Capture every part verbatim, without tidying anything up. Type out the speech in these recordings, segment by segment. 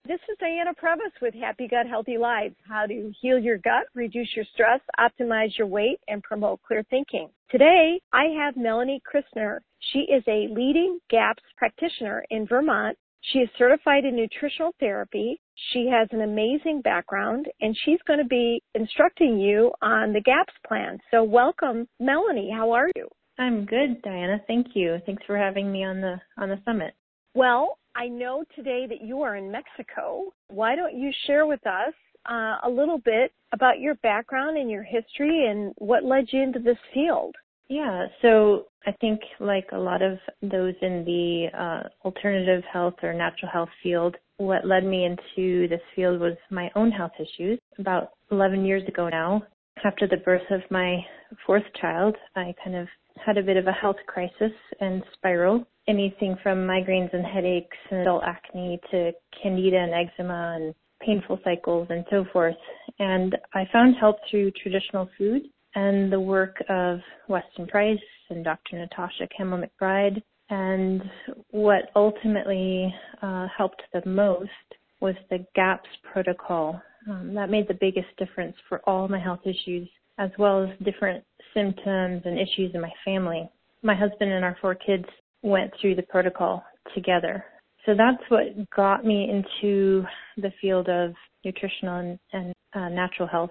This is Diana Previs with Happy Gut, Healthy Lives, how to heal your gut, reduce your stress, optimize your weight, and promote clear thinking. Today, I have Melanie Christner. She is a leading GAPS practitioner in Vermont. She is certified in nutritional therapy. She has an amazing background, and she's going to be instructing you on the GAPS plan. So welcome, Melanie. How are you? I'm good, Diana. Thank you. Thanks for having me on the on the summit. Well, I know today that you are in Mexico. Why don't you share with us uh, a little bit about your background and your history and what led you into this field? Yeah, so I think like a lot of those in the uh, alternative health or natural health field, what led me into this field was my own health issues. About eleven years ago now, after the birth of my fourth child, I kind of had a bit of a health crisis and spiral. Anything from migraines and headaches and adult acne to candida and eczema and painful cycles and so forth. And I found help through traditional food and the work of Weston Price and Doctor Natasha Campbell-McBride. And what ultimately uh, helped the most was the GAPS protocol. Um, that made the biggest difference for all my health issues, as well as different symptoms and issues in my family. My husband and our four kids went through the protocol together. So that's what got me into the field of nutritional and, and uh, natural health.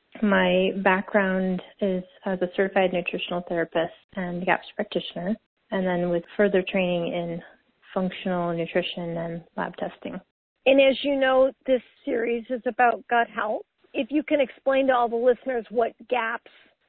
My background is as a certified nutritional therapist and GAPS practitioner, and then with further training in functional nutrition and lab testing. And as you know, this series is about gut health. If you can explain to all the listeners what GAPS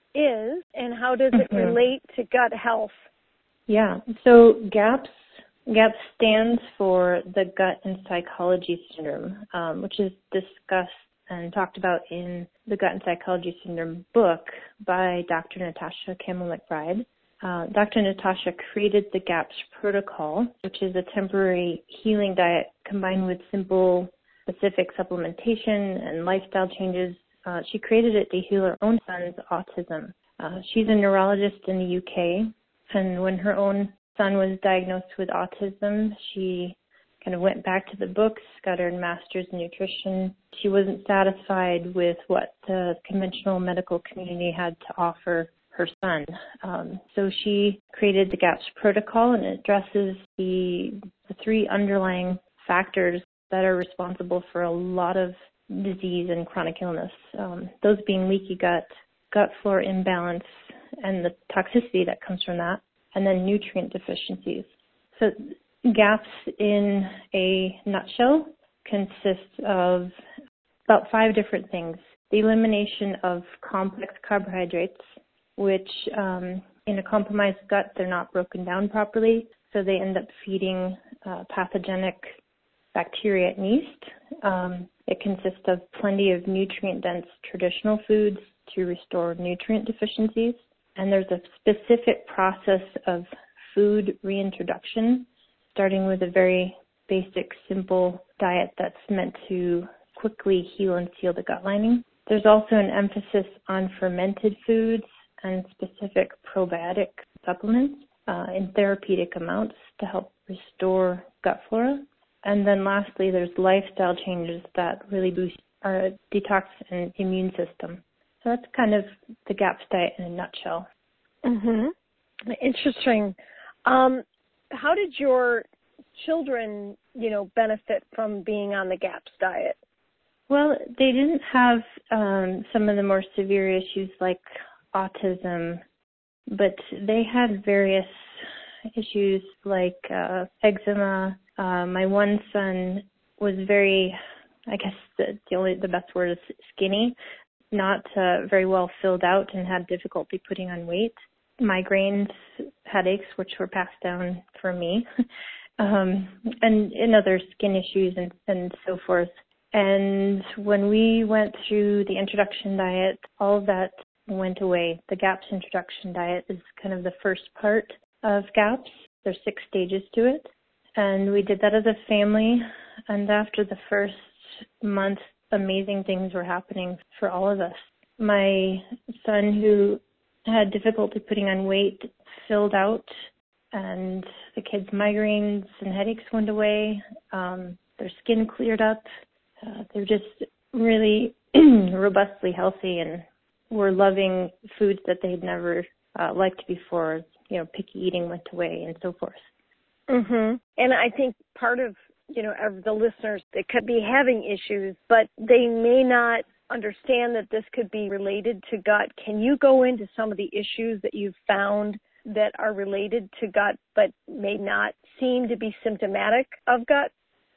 is and how does it mm-hmm. relate to gut health? Yeah, so GAPS GAPS stands for the Gut and Psychology Syndrome, um, which is discussed and talked about in the Gut and Psychology Syndrome book by Doctor Natasha Campbell-McBride. Uh, Doctor Natasha created the GAPS protocol, which is a temporary healing diet combined with simple, specific supplementation and lifestyle changes. Uh, she created it to heal her own son's autism. Uh, she's a neurologist in the U K, and when her own son was diagnosed with autism, she kind of went back to the books, got her master's in nutrition. She wasn't satisfied with what the conventional medical community had to offer her son. Um, so she created the GAPS protocol, and it addresses the, the three underlying factors that are responsible for a lot of disease and chronic illness, um, those being leaky gut, gut flora imbalance, and the toxicity that comes from that, and then nutrient deficiencies. So GAPS in a nutshell consists of about five different things. The elimination of complex carbohydrates, which um, in a compromised gut, they're not broken down properly, so they end up feeding uh, pathogenic bacteria and yeast. Um, it consists of plenty of nutrient-dense traditional foods to restore nutrient deficiencies. And there's a specific process of food reintroduction, starting with a very basic, simple diet that's meant to quickly heal and seal the gut lining. There's also an emphasis on fermented foods and specific probiotic supplements uh, in therapeutic amounts to help restore gut flora. And then lastly, there's lifestyle changes that really boost our detox and immune system. So that's kind of the GAPS diet in a nutshell. Mm-hmm. Interesting. Um, how did your children, you know, benefit from being on the GAPS diet? Well, they didn't have um, some of the more severe issues like autism, but they had various issues like uh, eczema. Uh, my one son was very, I guess the, the only the best word is skinny, not uh, very well filled out, and had difficulty putting on weight. Migraines, headaches, which were passed down for me, um, and, and other skin issues and, and so forth. And when we went through the introduction diet, all of that went away. The GAPS introduction diet is kind of the first part of GAPS. There's six stages to it. And we did that as a family. And after the first month, amazing things were happening for all of us. My son, who had difficulty putting on weight, filled out, and the kids' migraines and headaches went away. Um, their skin cleared up. Uh, they're just really robustly healthy, and were loving foods that they'd never uh, liked before. You know, picky eating went away and so forth. Mm-hmm. And I think part of, you know, of the listeners that could be having issues, but they may not understand that this could be related to gut. Can you go into some of the issues that you've found that are related to gut but may not seem to be symptomatic of gut?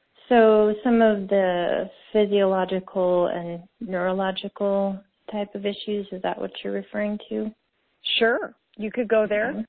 So some of the physiological and neurological type of issues, is that what you're referring to? Sure. You could go there. Okay.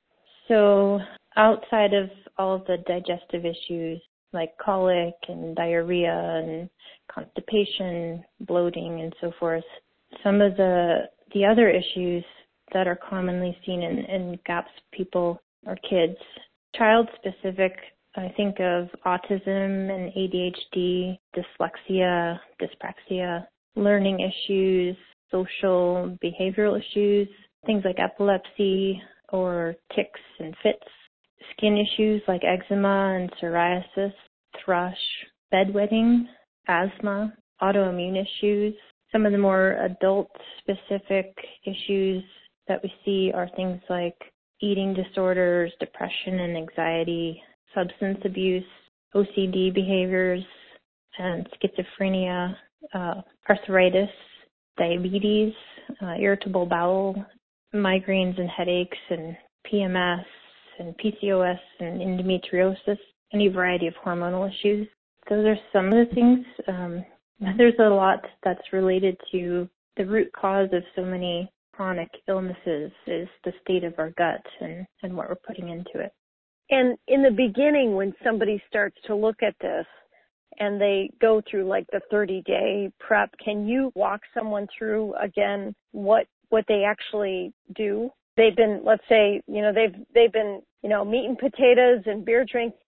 So outside of all of the digestive issues like colic and diarrhea and constipation, bloating, and so forth, some of the the other issues that are commonly seen in, in GAPS people or kids, child-specific, I think of autism and A D H D, dyslexia, dyspraxia, learning issues, social, behavioral issues, things like epilepsy or tics and fits, skin issues like eczema and psoriasis, thrush, bedwetting, asthma, autoimmune issues. Some of the more adult-specific issues that we see are things like eating disorders, depression and anxiety, substance abuse, O C D behaviors, and schizophrenia, uh, arthritis, diabetes, uh, irritable bowel, migraines and headaches, and P M S, and P C O S, and endometriosis, any variety of hormonal issues. Those are some of the things. Um, there's a lot that's related to the root cause of so many chronic illnesses is the state of our gut and, and what we're putting into it. And in the beginning, when somebody starts to look at this and they go through like the thirty-day prep, can you walk someone through again what what they actually do? They've been, let's say, you know, they've they've been, you know, meat and potatoes and beer drinking.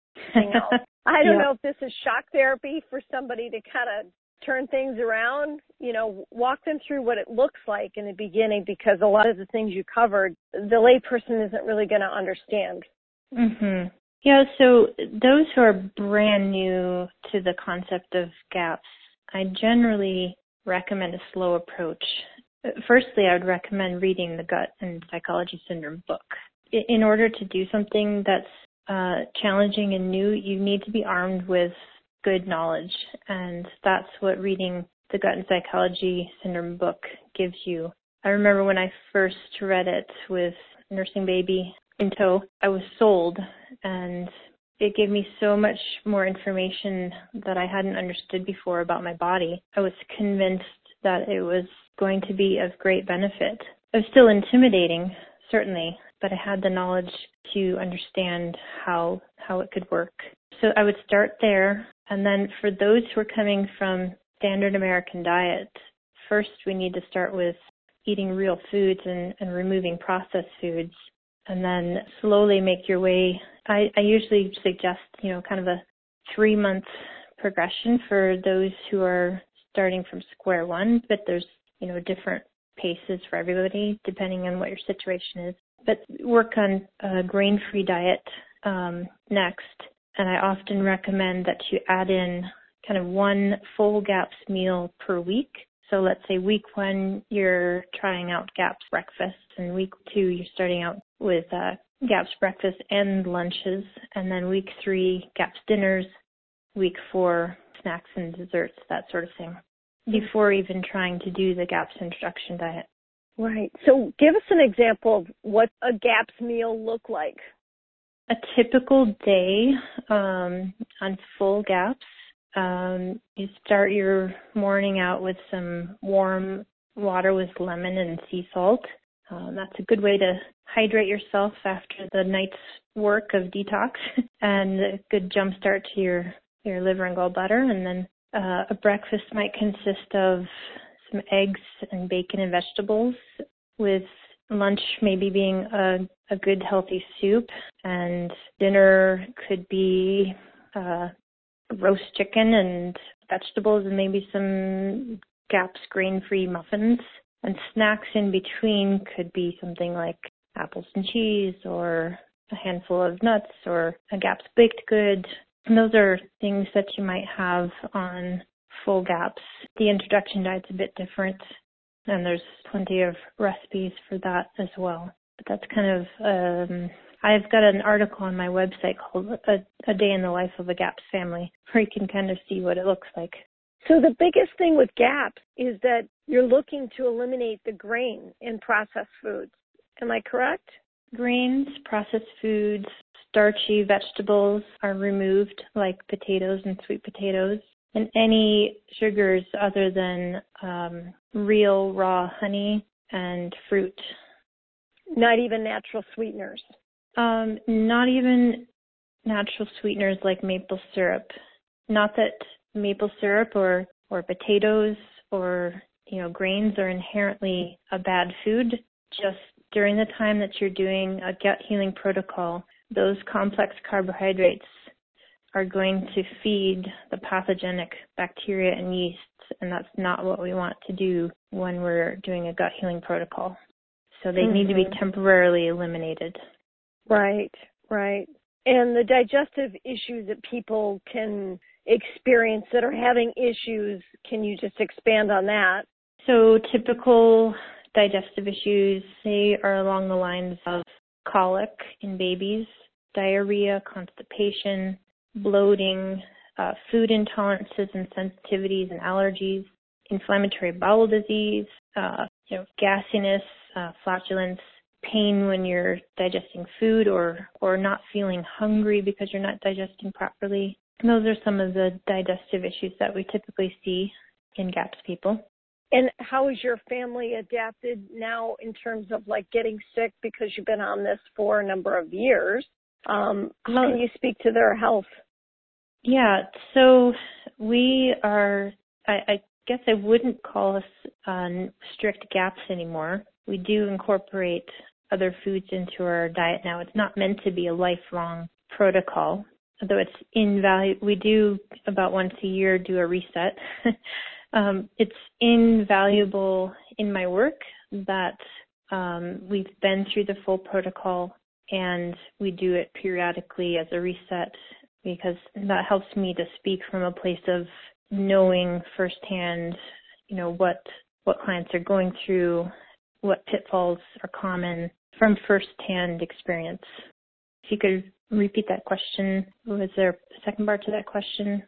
I don't yeah. know if this is shock therapy for somebody to kind of turn things around. You know, walk them through what it looks like in the beginning, because a lot of the things you covered, the layperson isn't really going to understand. Mm-hmm. Yeah, so those who are brand new to the concept of GAPS, I generally recommend a slow approach. Firstly, I would recommend reading the Gut and Psychology Syndrome book. In order to do something that's uh, challenging and new, you need to be armed with good knowledge, and that's what reading the Gut and Psychology Syndrome book gives you. I remember when I first read it with nursing baby in tow, I was sold, and it gave me so much more information that I hadn't understood before about my body. I was convinced that it was going to be of great benefit. It was still intimidating, certainly, but I had the knowledge to understand how how it could work. So I would start there, and then for those who are coming from standard American diet, first we need to start with eating real foods and, and removing processed foods, and then slowly make your way. I, I usually suggest, you know, kind of a three-month progression for those who are starting from square one, but there's, you know, different paces for everybody depending on what your situation is. But work on a grain-free diet um, next, and I often recommend that you add in kind of one full GAPS meal per week. So let's say week one, you're trying out GAPS breakfast, and week two, you're starting out with uh, GAPS breakfast and lunches, and then week three, GAPS dinners, week four, snacks and desserts, that sort of thing, before even trying to do the GAPS introduction diet. Right. So give us an example of what a GAPS meal look like. A typical day um, on full GAPS, um, you start your morning out with some warm water with lemon and sea salt. Um, that's a good way to hydrate yourself after the night's work of detox, and a good jump start to your, your liver and gallbladder. And then uh, a breakfast might consist of some eggs and bacon and vegetables, with lunch maybe being a, a good healthy soup, and dinner could be uh, roast chicken and vegetables and maybe some GAPS grain-free muffins. And snacks in between could be something like apples and cheese, or a handful of nuts, or a GAPS baked good. And those are things that you might have on Full GAPS. The introduction diet's a bit different, and there's plenty of recipes for that as well. But that's kind of, um, I've got an article on my website called a, a Day in the Life of a GAPS Family, where you can kind of see what it looks like. So the biggest thing with GAPS is that you're looking to eliminate the grain in processed foods. Am I correct? Grains, processed foods, starchy vegetables are removed, like potatoes and sweet potatoes, and any sugars other than um, real raw honey and fruit. Not even natural sweeteners? Um, not even natural sweeteners like maple syrup. Not that maple syrup or, or potatoes or, you know, grains are inherently a bad food. Just during the time that you're doing a gut healing protocol, those complex carbohydrates are going to feed the pathogenic bacteria and yeasts, and that's not what we want to do when we're doing a gut healing protocol. So they mm-hmm. need to be temporarily eliminated. Right, right. And the digestive issues that people can experience that are having issues, can you just expand on that? So typical digestive issues, they are along the lines of colic in babies, diarrhea, constipation, bloating, uh, food intolerances and sensitivities and allergies, inflammatory bowel disease, uh, you know, gassiness, uh, flatulence, pain when you're digesting food or, or not feeling hungry because you're not digesting properly. And those are some of the digestive issues that we typically see in GAPS people. And how is your family adapted now in terms of like getting sick because you've been on this for a number of years? Um, how can you speak to their health? Yeah, so we are, I, I guess I wouldn't call us uh, strict GAPS anymore. We do incorporate other foods into our diet now. It's not meant to be a lifelong protocol, although it's invaluable. We do about once a year do a reset. um, it's invaluable in my work that um, we've been through the full protocol and we do it periodically as a reset because that helps me to speak from a place of knowing firsthand, you know, what what clients are going through, what pitfalls are common from firsthand experience. If you could repeat that question, was there a second part to that question?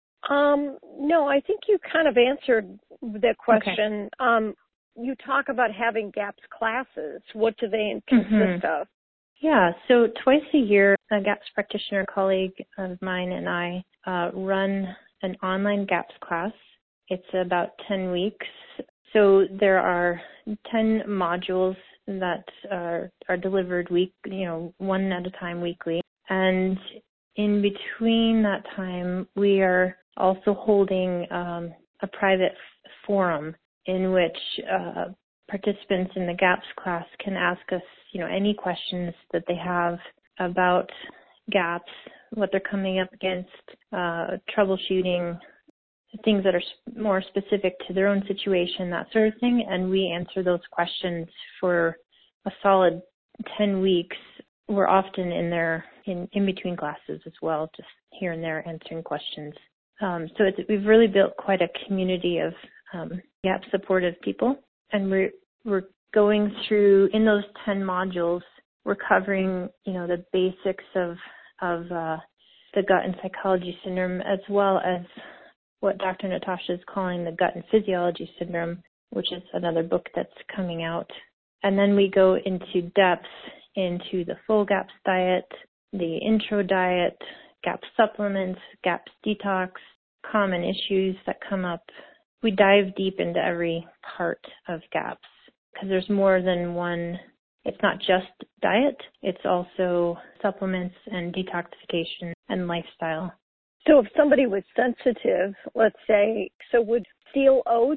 Um, no, I think you kind of answered the question. Okay. Um, you talk about having GAPS classes. What do they consist mm-hmm. of? Yeah, so twice a year, a GAPS practitioner colleague of mine and I uh, run an online GAPS class. It's about ten weeks. So there are ten modules that are, are delivered week, you know, one at a time weekly. And in between that time, we are also holding um, a private forum in which uh, participants in the GAPS class can ask us, you know, any questions that they have about GAPS, what they're coming up against, uh, troubleshooting, things that are more specific to their own situation, that sort of thing. And we answer those questions for a solid ten weeks. We're often in there in, in between classes as well, just here and there answering questions. Um, so it's, we've really built quite a community of um, GAPS supportive people. And we're, we're going through, in those ten modules, we're covering, you know, the basics of, of uh, the gut and psychology syndrome, as well as what Doctor Natasha is calling the gut and physiology syndrome, which is another book that's coming out. And then we go into depth into the full GAPS diet, the intro diet, GAPS supplements, GAPS detox, common issues that come up. We dive deep into every part of GAPS because there's more than one. It's not just diet, it's also supplements and detoxification and lifestyle. So if somebody was sensitive, let's say, so would steel oats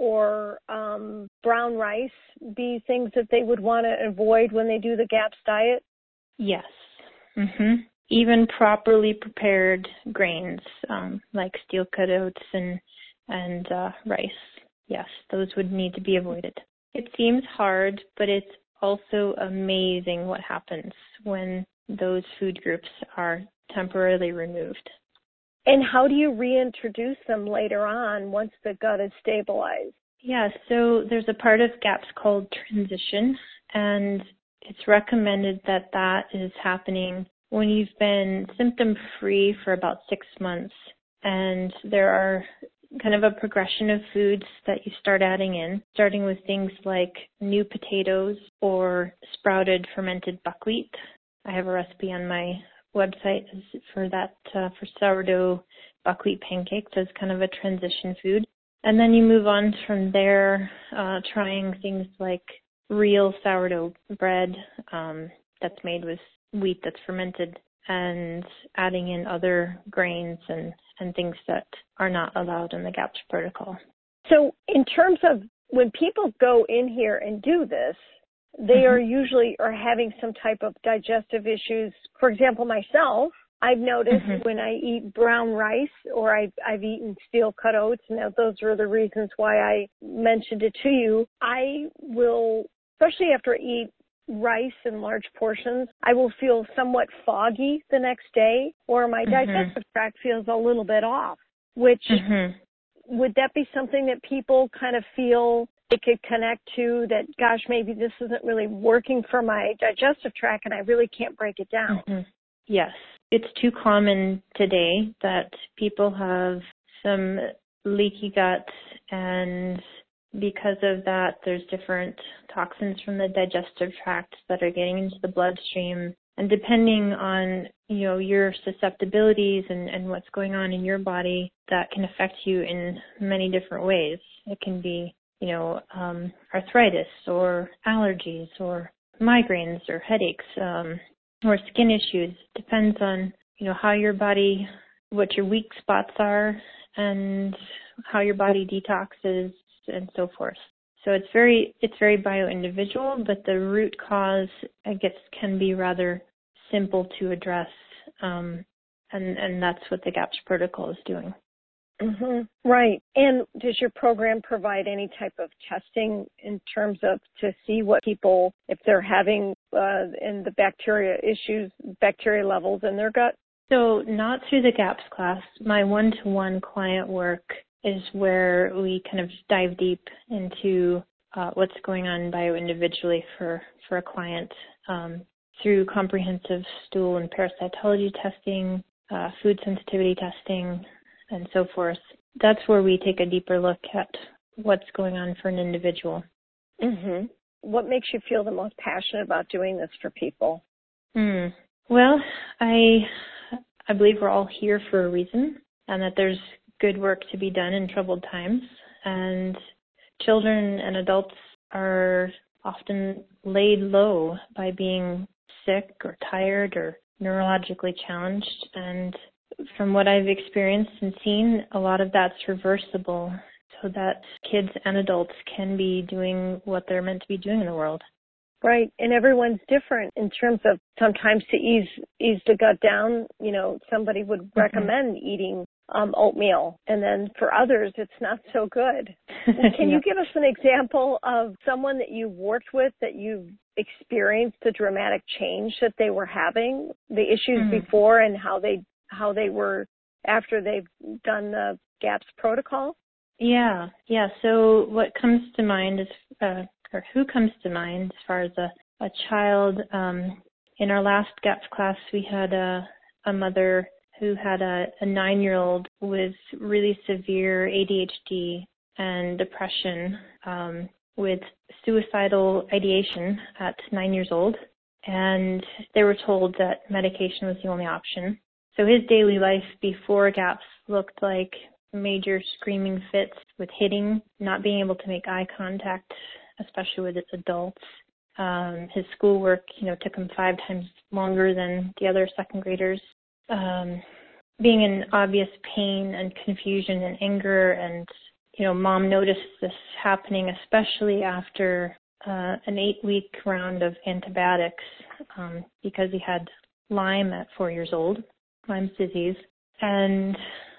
or um, brown rice be things that they would want to avoid when they do the GAPS diet? Yes. Mm-hmm. Even properly prepared grains um, like steel cut oats and, and uh, rice. Yes, those would need to be avoided. It seems hard, but it's also amazing what happens when those food groups are temporarily removed. And how do you reintroduce them later on once the gut is stabilized? Yeah, so there's a part of GAPS called transition, and it's recommended that that is happening when you've been symptom-free for about six months. And there are kind of a progression of foods that you start adding in, starting with things like new potatoes or sprouted fermented buckwheat. I have a recipe on my website for that, uh, for sourdough buckwheat pancakes as kind of a transition food. And then you move on from there, uh, trying things like real sourdough bread um, that's made with wheat that's fermented, and adding in other grains and, and things that are not allowed in the GAPS protocol. So in terms of when people go in here and do this, they mm-hmm. are usually are having some type of digestive issues. For example, myself, I've noticed mm-hmm. when I eat brown rice or I've, I've eaten steel-cut oats, and those are the reasons why I mentioned it to you, I will, especially after I eat rice in large portions, I will feel somewhat foggy the next day, or my mm-hmm. digestive tract feels a little bit off, which mm-hmm. would that be something that people kind of feel they could connect to, that, gosh, maybe this isn't really working for my digestive tract and I really can't break it down? Mm-hmm. Yes. It's too common today that people have some leaky gut, and because of that, there's different toxins from the digestive tract that are getting into the bloodstream. And depending on, you know, your susceptibilities and, and what's going on in your body, that can affect you in many different ways. It can be, you know, um, arthritis or allergies or migraines or headaches um, or skin issues. Depends on, you know, how your body, what your weak spots are, and how your body detoxes and so forth. So it's very it's very bio-individual, but the root cause, I guess, can be rather simple to address, um, and, and that's what the GAPS protocol is doing. Mm-hmm. Right. And does your program provide any type of testing in terms of to see what people, if they're having uh, in the bacteria issues, bacteria levels in their gut? So not through the GAPS class. My one-to-one client work is where we kind of dive deep into uh, what's going on bio-individually for, for a client um, through comprehensive stool and parasitology testing, uh, food sensitivity testing, and so forth. That's where we take a deeper look at what's going on for an individual. Mm-hmm. What makes you feel the most passionate about doing this for people? Mm. Well, I I believe we're all here for a reason, and that there's good work to be done in troubled times. And children and adults are often laid low by being sick or tired or neurologically challenged. And from what I've experienced and seen, a lot of that's reversible so that kids and adults can be doing what they're meant to be doing in the world. Right. And everyone's different in terms of sometimes to ease ease the gut down, you know, somebody would mm-hmm. recommend eating um, oatmeal. And then for others, it's not so good. Can yeah. you give us an example of someone that you've worked with that you've experienced the dramatic change that they were having, the issues mm-hmm. before and how they how they were after they've done the GAPS protocol? Yeah. Yeah. So what comes to mind is uh, or who comes to mind as far as a, a child. Um, in our last GAPS class, we had a, a mother who had a, a nine-year-old with really severe A D H D and depression um, with suicidal ideation at nine years old. And they were told that medication was the only option. So his daily life before GAPS looked like major screaming fits with hitting, not being able to make eye contact, especially with its adults. Um, his schoolwork, you know, took him five times longer than the other second graders. Um, being in obvious pain and confusion and anger, and, you know, mom noticed this happening, especially after uh, an eight-week round of antibiotics um, because he had Lyme at four years old, Lyme's disease. And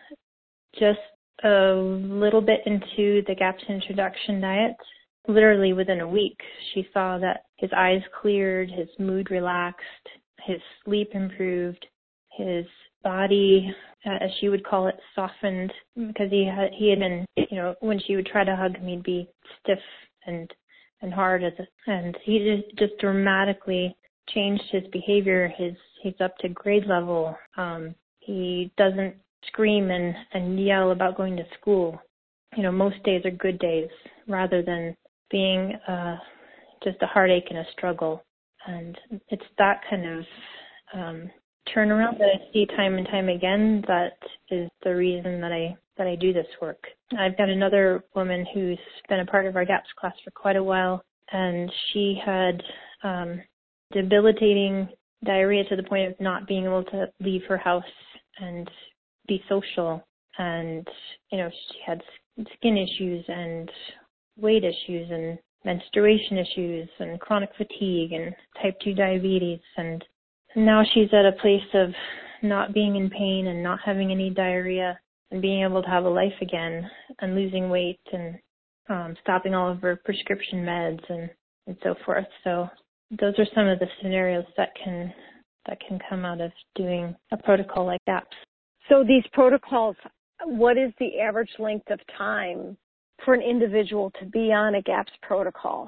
just a little bit into the GAPS introduction diet, literally within a week, she saw that his eyes cleared, his mood relaxed, his sleep improved, his body, uh, as she would call it, softened because he had he had been, you know, when she would try to hug him, he'd be stiff and and hard as a, and he just just dramatically changed his behavior. His he's up to grade level. Um, he doesn't scream and and yell about going to school. You know, most days are good days rather than being uh, just a heartache and a struggle. And it's that kind of um, turnaround that I see time and time again that is the reason that I that I do this work. I've got another woman who's been a part of our GAPS class for quite a while, and she had um, debilitating diarrhea to the point of not being able to leave her house and be social. And, you know, she had skin issues and weight issues and menstruation issues and chronic fatigue and type two diabetes. And now she's at a place of not being in pain and not having any diarrhea and being able to have a life again and losing weight and um, stopping all of her prescription meds and, and so forth. So those are some of the scenarios that can that can come out of doing a protocol like GAPS. So these protocols, what is the average length of time for an individual to be on a GAPS protocol?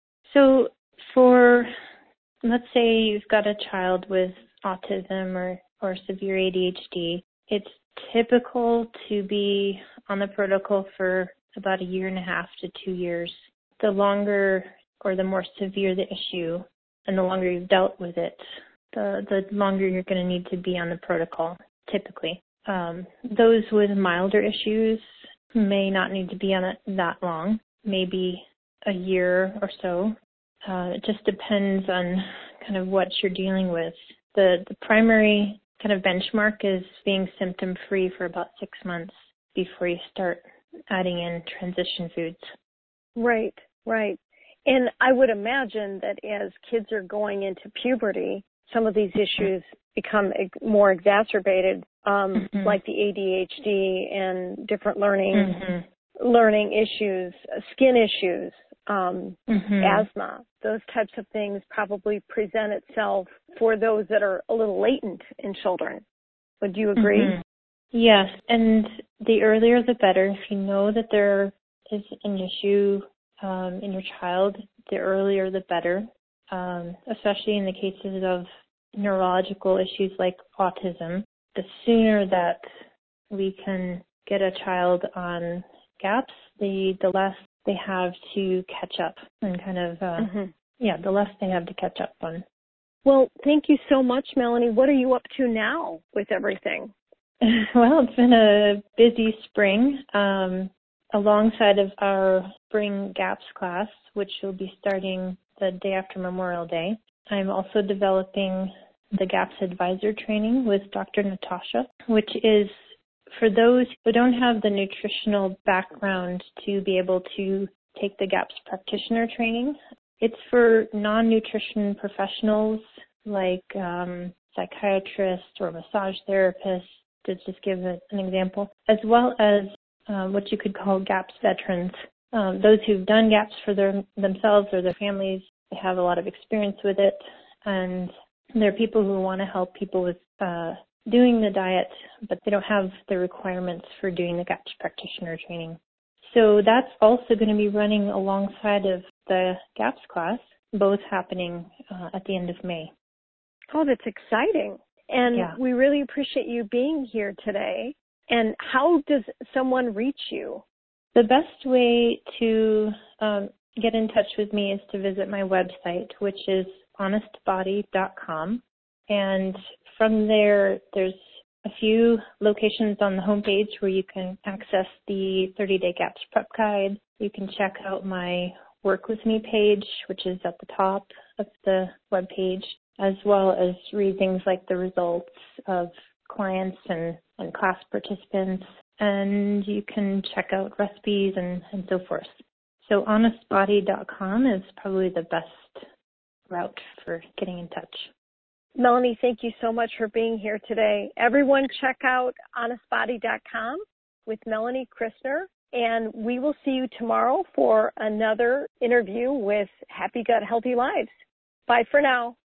So for, let's say you've got a child with autism or, or severe A D H D, it's typical to be on the protocol for about a year and a half to two years. The longer or the more severe the issue and the longer you've dealt with it, the, the longer you're going to need to be on the protocol, typically. Um, those with milder issues may not need to be on it that long, maybe a year or so. Uh, it just depends on kind of what you're dealing with. The, the primary kind of benchmark is being symptom-free for about six months before you start adding in transition foods. Right, right. And I would imagine that as kids are going into puberty, some of these issues become more exacerbated, um, mm-hmm. like the A D H D and different learning mm-hmm. learning issues, skin issues, um, mm-hmm. asthma. Those types of things probably present itself for those that are a little latent in children. Would you agree? Mm-hmm. Yes, and the earlier the better. If you know that there is an issue um, in your child, the earlier the better, um, especially in the cases of neurological issues like autism. The sooner that we can get a child on GAPS, the, the less they have to catch up and kind of, uh, mm-hmm. yeah, the less they have to catch up on. Well, thank you so much, Melanie. What are you up to now with everything? Well, it's been a busy spring. Um, alongside of our spring GAPS class, which will be starting the day after Memorial Day, I'm also developing the GAPS Advisor training with Doctor Natasha, which is for those who don't have the nutritional background to be able to take the GAPS practitioner training. It's for non-nutrition professionals like um, psychiatrists or massage therapists, to just give an example, as well as um, what you could call GAPS veterans, um, those who've done GAPS for their, themselves or their families. They have a lot of experience with it, and there are people who want to help people with uh, doing the diet, but they don't have the requirements for doing the GAPS practitioner training. So that's also going to be running alongside of the GAPS class, both happening uh, at the end of May. Oh, that's exciting. And yeah. we really appreciate you being here today. And how does someone reach you? The best way to um, get in touch with me is to visit my website, which is honest body dot com. And from there, there's a few locations on the homepage where you can access the thirty-day GAPS prep guide. You can check out my Work With Me page, which is at the top of the webpage, as well as read things like the results of clients and, and class participants. And you can check out recipes and, and so forth. So honest body dot com is probably the best route for getting in touch. Melanie, thank you so much for being here today. Everyone check out honest body dot com with Melanie Christner, and we will see you tomorrow for another interview with Happy Gut, Healthy Lives. Bye for now.